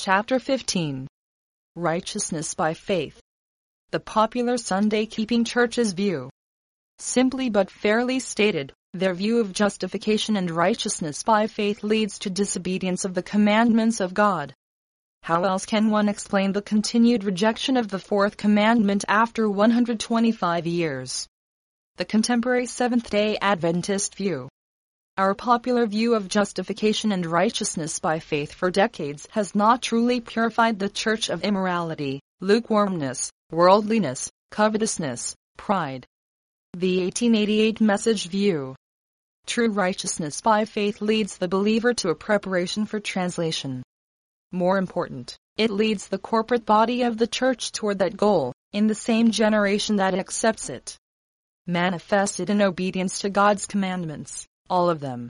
Chapter 15. Righteousness by Faith. The popular Sunday-keeping church's view. Simply but fairly stated, their view of justification and righteousness by faith leads to disobedience of the commandments of God. How else can one explain the continued rejection of the fourth commandment after 125 years? The contemporary Seventh-day Adventist view. Our popular view of justification and righteousness by faith for decades has not truly purified the church of immorality, lukewarmness, worldliness, covetousness, pride. The 1888 Message view. True righteousness by faith leads the believer to a preparation for translation. More important, it leads the corporate body of the church toward that goal, in the same generation that accepts it. Manifested in obedience to God's commandments, all of them,